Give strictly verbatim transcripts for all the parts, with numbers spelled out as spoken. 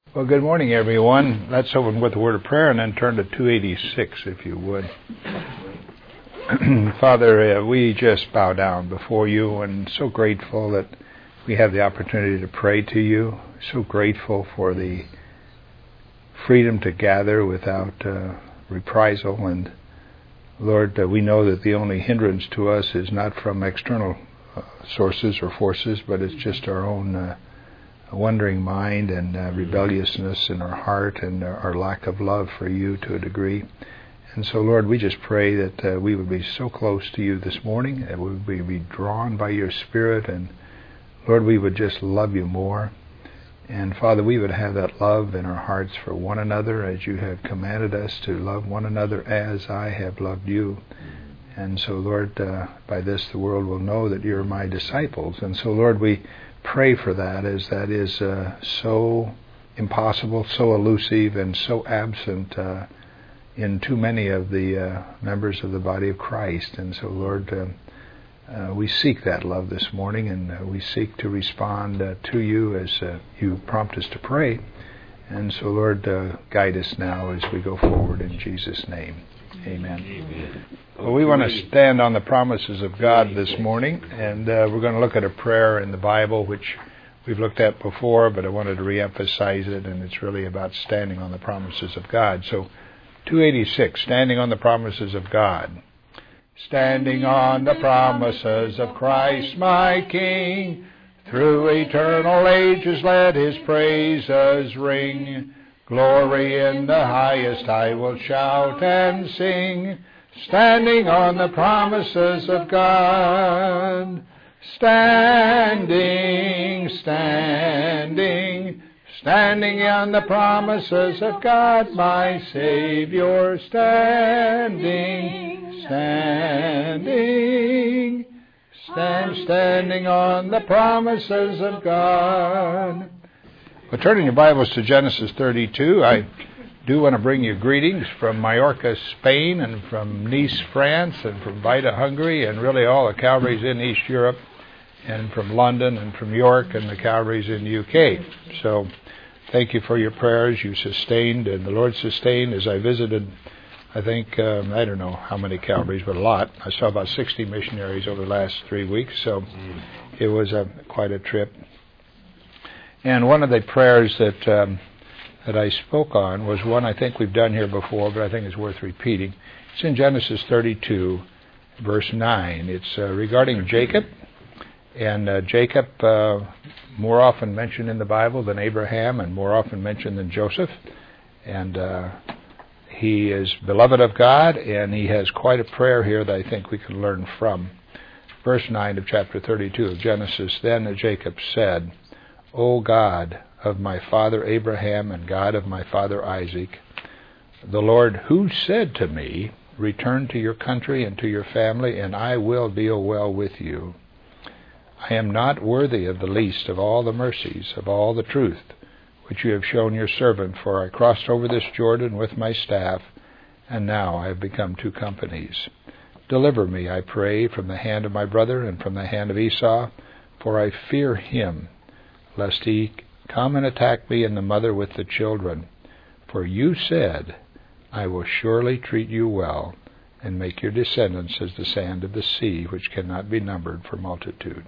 Well, good morning, everyone. Let's open with a word of prayer and then turn to two eighty-six, if you would. Father, uh, we just bow down before you and so grateful that we have the opportunity to pray to you. So grateful for the freedom to gather without uh, reprisal. And Lord, uh, we know that the only hindrance to us is not from external uh, sources or forces, but it's just our own uh, a wandering mind and uh, rebelliousness in our heart and uh, our lack of love for you to a degree. And so, Lord, we just pray that uh, we would be so close to you this morning, that we would be drawn by your Spirit, and, Lord, we would just love you more. And, Father, we would have that love in our hearts for one another as you have commanded us to love one another as I have loved you. And so, Lord, uh, by this the world will know that you're my disciples. And so, Lord, we pray for that, as that is uh, so impossible, so elusive, and so absent uh, in too many of the uh, members of the body of Christ. And so, Lord, uh, uh, we seek that love this morning, and uh, we seek to respond uh, to you as uh, you prompt us to pray. And so, Lord, uh, guide us now as we go forward in Jesus' name. Amen. Amen. Well, we want to stand on the promises of God this morning, and uh, we're going to look at a prayer in the Bible which we've looked at before, but I wanted to reemphasize it, and it's really about standing on the promises of God. So, two eighty-six, standing on the promises of God. Standing on the promises of Christ my King, through eternal ages let his praises ring. Glory in the highest I will shout and sing, standing on the promises of God. Standing, standing, standing on the promises of God, my Savior. Standing, standing, stand, standing on the promises of God. Well, turning your Bibles to Genesis thirty-two, I do want to bring you greetings from Mallorca, Spain, and from Nice, France, and from Vita, Hungary, and really all the Calvaries in East Europe, and from London, and from York, and the Calvaries in the U K. So thank you for your prayers. You sustained, and the Lord sustained as I visited, I think, um, I don't know how many Calvaries, but a lot. I saw about sixty missionaries over the last three weeks, so it was a, quite a trip. And one of the prayers that um, that I spoke on was one I think we've done here before, but I think it's worth repeating. It's in Genesis thirty-two, verse nine. It's uh, regarding Jacob. And uh, Jacob, uh, more often mentioned in the Bible than Abraham, and more often mentioned than Joseph. And uh, he is beloved of God, and he has quite a prayer here that I think we can learn from. Verse nine of chapter thirty-two of Genesis. Then Jacob said, O God of my father Abraham and God of my father Isaac, the Lord who said to me, return to your country and to your family, and I will deal well with you. I am not worthy of the least of all the mercies, of all the truth, which you have shown your servant, for I crossed over this Jordan with my staff, and now I have become two companies. Deliver me, I pray, from the hand of my brother and from the hand of Esau, for I fear him, lest he come and attack me and the mother with the children. For you said, I will surely treat you well, and make your descendants as the sand of the sea, which cannot be numbered for multitude.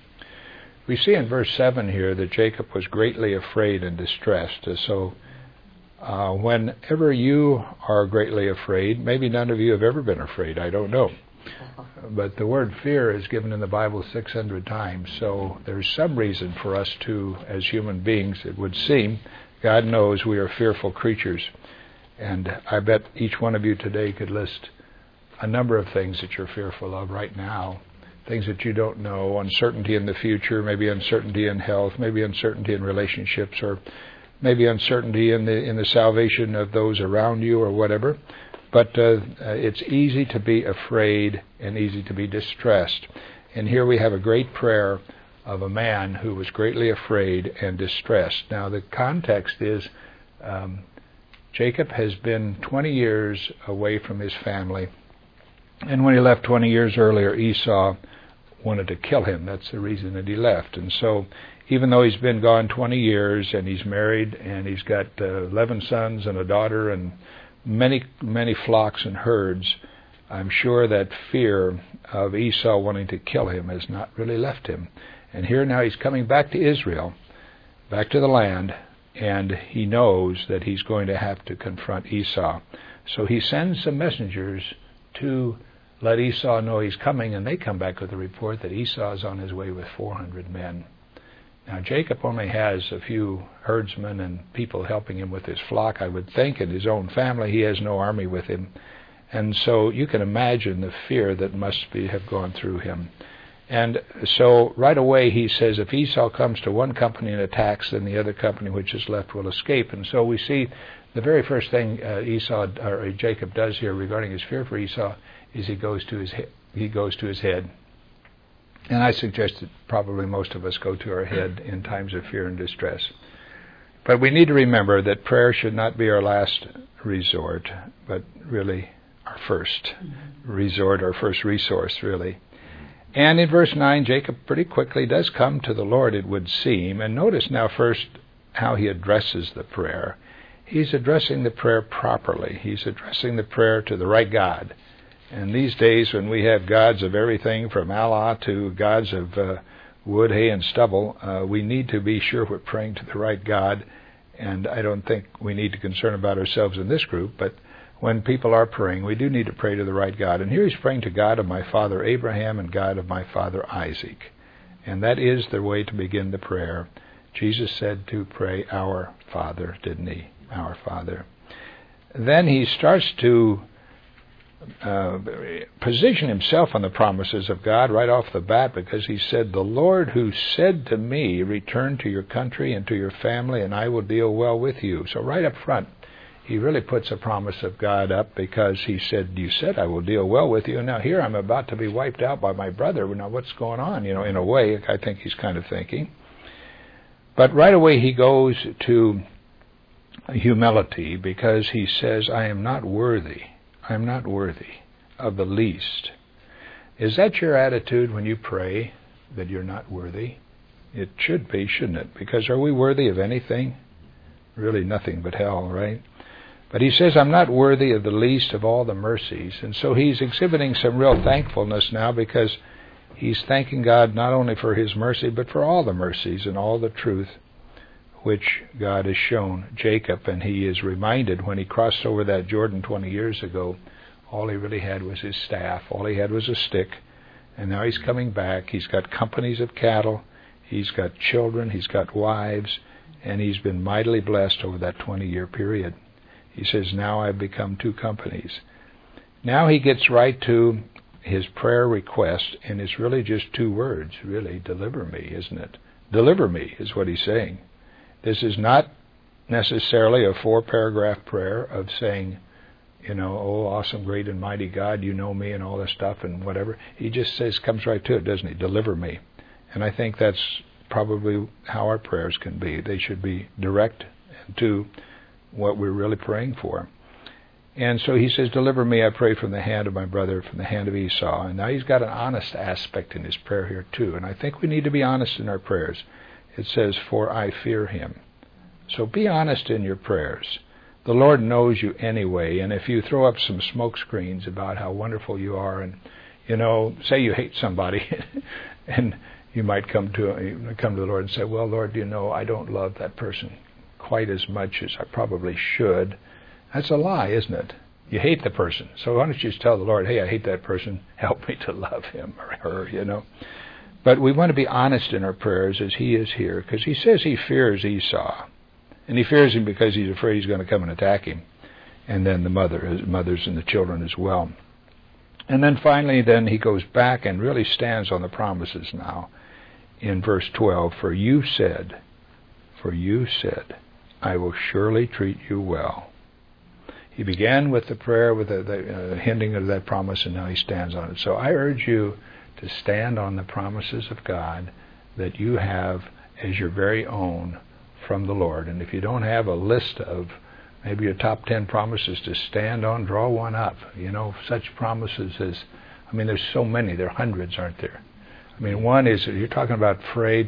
We see in verse seven here that Jacob was greatly afraid and distressed. So uh, whenever you are greatly afraid, maybe none of you have ever been afraid, I don't know. But the word fear is given in the Bible six hundred times, so there's some reason for us to, as human beings, it would seem, God knows we are fearful creatures. And I bet each one of you today could list a number of things that you're fearful of right now, things that you don't know, uncertainty in the future, maybe uncertainty in health, maybe uncertainty in relationships, or maybe uncertainty in the in the salvation of those around you or whatever. But uh, it's easy to be afraid and easy to be distressed. And here we have a great prayer of a man who was greatly afraid and distressed. Now the context is um, Jacob has been twenty years away from his family. And when he left twenty years earlier, Esau wanted to kill him. That's the reason that he left. And so even though he's been gone twenty years and he's married and he's got uh, eleven sons and a daughter and many, many flocks and herds, I'm sure that fear of Esau wanting to kill him has not really left him. And here now he's coming back to Israel, back to the land, and he knows that he's going to have to confront Esau. So he sends some messengers to let Esau know he's coming, and they come back with a report that Esau is on his way with four hundred men. Now, Jacob only has a few herdsmen and people helping him with his flock, I would think, and his own family. He has no army with him. And so you can imagine the fear that must be have gone through him. And so right away he says, if Esau comes to one company and attacks, then the other company which is left will escape. And so we see the very first thing uh, Esau or Jacob does here regarding his fear for Esau is he goes to his he-, he goes to his head. And I suggest that probably most of us go to our head in times of fear and distress. But we need to remember that prayer should not be our last resort, but really our first resort, our first resource, really. And in verse nine, Jacob pretty quickly does come to the Lord, it would seem. And notice now first how he addresses the prayer. He's addressing the prayer properly. He's addressing the prayer to the right God. And these days when we have gods of everything from Allah to gods of uh, wood, hay, and stubble, uh, we need to be sure we're praying to the right God. And I don't think we need to concern about ourselves in this group, but when people are praying, we do need to pray to the right God. And here he's praying to God of my father Abraham and God of my father Isaac. And that is the way to begin the prayer. Jesus said to pray, our Father, didn't he? Our Father. Then he starts to uh, position himself on the promises of God right off the bat, because he said, the Lord who said to me, return to your country and to your family, and I will deal well with you. So right up front, he really puts a promise of God up, because he said, you said I will deal well with you. And now here I'm about to be wiped out by my brother. Now what's going on? You know, in a way, I think he's kind of thinking. But right away he goes to humility, because he says, I am not worthy. I am not worthy of the least. Is that your attitude when you pray, that you're not worthy? It should be, shouldn't it? Because are we worthy of anything? Really nothing but hell, right? But he says, I'm not worthy of the least of all the mercies. And so he's exhibiting some real thankfulness now, because he's thanking God not only for his mercy, but for all the mercies and all the truth which God has shown Jacob. And he is reminded when he crossed over that Jordan twenty years ago, all he really had was his staff. All he had was a stick. And now he's coming back. He's got companies of cattle. He's got children. He's got wives. And he's been mightily blessed over that twenty-year period. He says, now I've become two companies. Now he gets right to his prayer request, and it's really just two words, really. Deliver me, isn't it? Deliver me is what he's saying. This is not necessarily a four-paragraph prayer of saying, you know, oh, awesome, great, and mighty God, you know me and all this stuff and whatever. He just says, comes right to it, doesn't he? Deliver me. And I think that's probably how our prayers can be. They should be direct to what we're really praying for. And so he says, deliver me, I pray, from the hand of my brother, from the hand of Esau. And now he's got an honest aspect in his prayer here too. And I think we need to be honest in our prayers. It says, for I fear him. So be honest in your prayers. The Lord knows you anyway. And if you throw up some smoke screens about how wonderful you are, and, you know, say you hate somebody, and you might come to come to the Lord and say, well, Lord, you know, I don't love that person quite as much as I probably should. That's a lie, isn't it? You hate the person. So why don't you just tell the Lord, hey, I hate that person. Help me to love him or her, you know. But we want to be honest in our prayers as he is here, because he says he fears Esau. And he fears him because he's afraid he's going to come and attack him. And then the mother, his mothers and the children as well. And then finally, then he goes back and really stands on the promises now in verse twelve. For you said, for you said, I will surely treat you well. He began with the prayer, with the, the uh, hinting of that promise, and now he stands on it. So I urge you to stand on the promises of God that you have as your very own from the Lord. And if you don't have a list of maybe your top ten promises to stand on, draw one up. You know, such promises as, I mean, there's so many. There are hundreds, aren't there? I mean, one is, you're talking about afraid,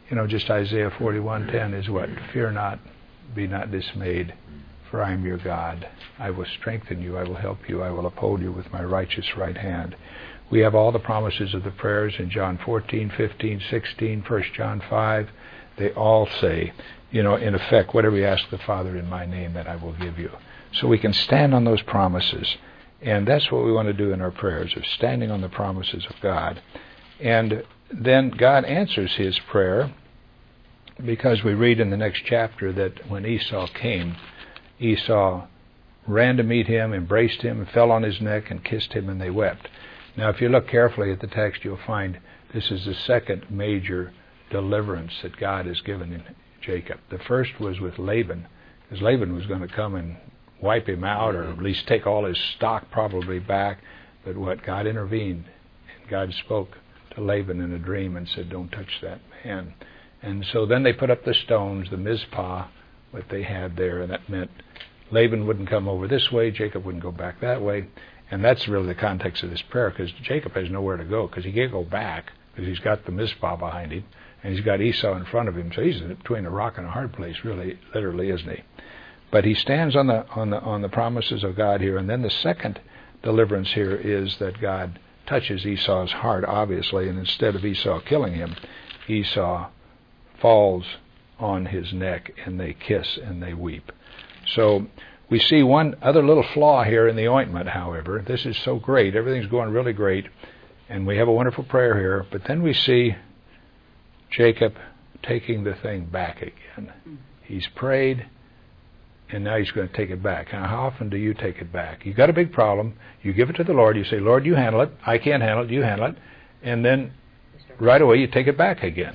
You know, just Isaiah forty-one ten is what? Fear not, be not dismayed, for I am your God. I will strengthen you, I will help you, I will uphold you with my righteous right hand. We have all the promises of the prayers in John fourteen, fifteen, sixteen, First John five. They all say, you know, in effect, whatever you ask the Father in my name, that I will give you. So we can stand on those promises. And that's what we want to do in our prayers, is standing on the promises of God. And then God answers his prayer, because we read in the next chapter that when Esau came, Esau ran to meet him, embraced him, and fell on his neck and kissed him, and they wept. Now, if you look carefully at the text, you'll find this is the second major deliverance that God has given in Jacob. The first was with Laban, because Laban was going to come and wipe him out, or at least take all his stock probably back. But what? God intervened, and God spoke to Laban in a dream and said, don't touch that man. And so then they put up the stones, the Mizpah, what they had there, and that meant Laban wouldn't come over this way, Jacob wouldn't go back that way. And that's really the context of this prayer, because Jacob has nowhere to go, because he can't go back, because he's got the Mizpah behind him, and he's got Esau in front of him, so he's between a rock and a hard place, really, literally, isn't he? But he stands on the on the on the promises of God here, and then the second deliverance here is that God touches Esau's heart, obviously, and instead of Esau killing him, Esau falls on his neck, and they kiss and they weep. So we see one other little flaw here in the ointment, however. This is so great. Everything's going really great, and we have a wonderful prayer here. But then we see Jacob taking the thing back again. He's prayed, and now he's going to take it back. Now, how often do you take it back? You've got a big problem. You give it to the Lord. You say, Lord, you handle it. I can't handle it. You handle it. And then right away you take it back again.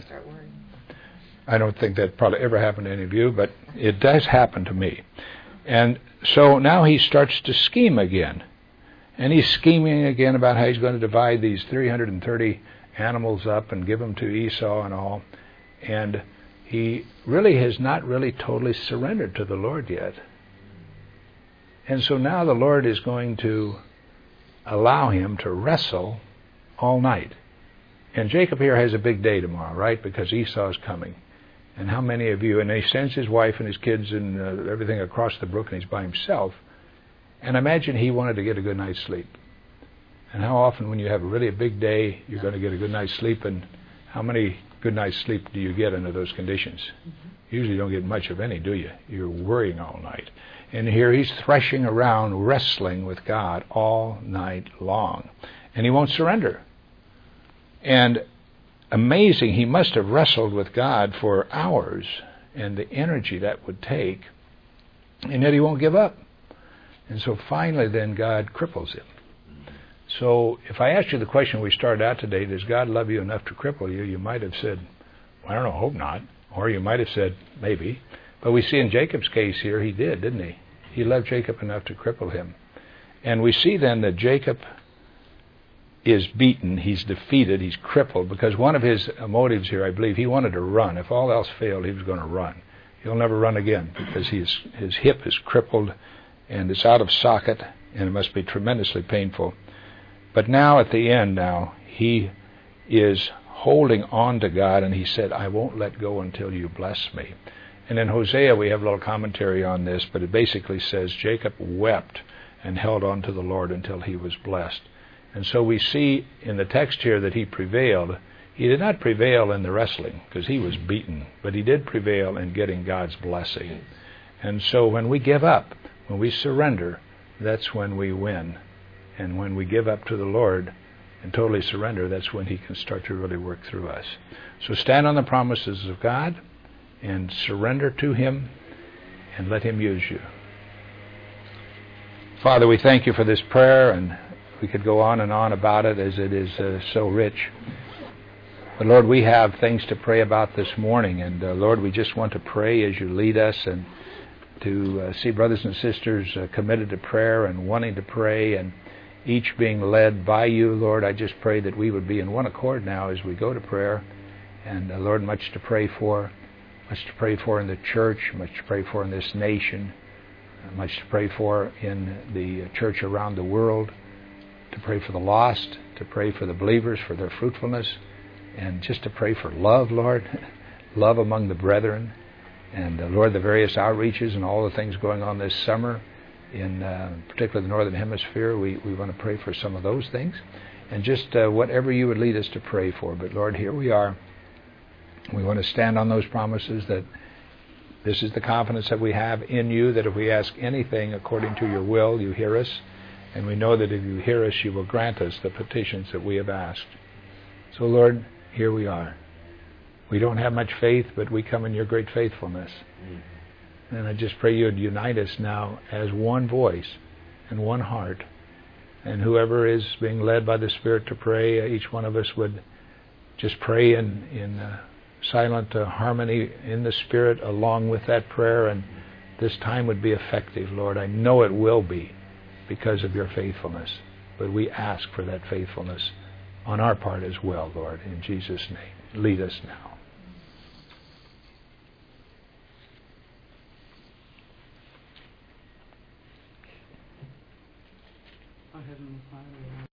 I don't think that probably ever happened to any of you, but it does happen to me. And so now he starts to scheme again. And he's scheming again about how he's going to divide these three hundred thirty animals up and give them to Esau and all. And he really has not really totally surrendered to the Lord yet. And so now the Lord is going to allow him to wrestle all night. And Jacob here has a big day tomorrow, right? Because Esau's coming. And how many of you, and he sends his wife and his kids and uh, everything across the brook, and he's by himself. And imagine he wanted to get a good night's sleep. And how often when you have really a big day, you're going to get a good night's sleep, and how many good night's sleep do you get under those conditions? Mm-hmm. Usually you don't get much of any, do you? You're worrying all night. And here he's threshing around, wrestling with God all night long. And he won't surrender. And amazing, he must have wrestled with God for hours, and the energy that would take, and yet he won't give up. And so finally then God cripples him. So if I asked you the question we started out today, does God love you enough to cripple you? You might have said, well, I don't know, hope not. Or you might have said, maybe. But we see in Jacob's case here, he did, didn't he? He loved Jacob enough to cripple him. And we see then that Jacob is beaten, he's defeated, he's crippled, because one of his motives here, I believe, he wanted to run. If all else failed, he was going to run. He'll never run again, because his, his hip is crippled, and it's out of socket, and it must be tremendously painful. But now at the end now, he is holding on to God, and he said, I won't let go until you bless me. And in Hosea, we have a little commentary on this, but it basically says Jacob wept and held on to the Lord until he was blessed. And so we see in the text here that he prevailed. He did not prevail in the wrestling, because he was beaten, but he did prevail in getting God's blessing. And so when we give up, when we surrender, that's when we win. And when we give up to the Lord and totally surrender, that's when he can start to really work through us. So stand on the promises of God and surrender to him and let him use you. Father, we thank you for this prayer, and we could go on and on about it as it is uh, so rich. But Lord, we have things to pray about this morning, and uh, Lord, we just want to pray as you lead us, and to uh, see brothers and sisters uh, committed to prayer and wanting to pray, and each being led by you. Lord, I just pray that we would be in one accord now as we go to prayer. And uh, Lord, much to pray for, much to pray for in the church, much to pray for in this nation, uh, much to pray for in the church around the world, to pray for the lost, to pray for the believers, for their fruitfulness, and just to pray for love, Lord. love among the brethren. And uh, Lord, the various outreaches and all the things going on this summer, in uh, particularly the Northern Hemisphere, we, we want to pray for some of those things. And just uh, whatever you would lead us to pray for. But Lord, here we are. We want to stand on those promises that this is the confidence that we have in you, that if we ask anything according to your will, you hear us. And we know that if you hear us, you will grant us the petitions that we have asked. So Lord, here we are. We don't have much faith, but we come in your great faithfulness. Mm-hmm. And I just pray you would unite us now as one voice and one heart. And whoever is being led by the Spirit to pray, each one of us would just pray in, in uh, silent uh, harmony in the Spirit along with that prayer. And this time would be effective, Lord. I know it will be because of your faithfulness. But we ask for that faithfulness on our part as well, Lord. In Jesus' name, lead us now. Our Heavenly Father,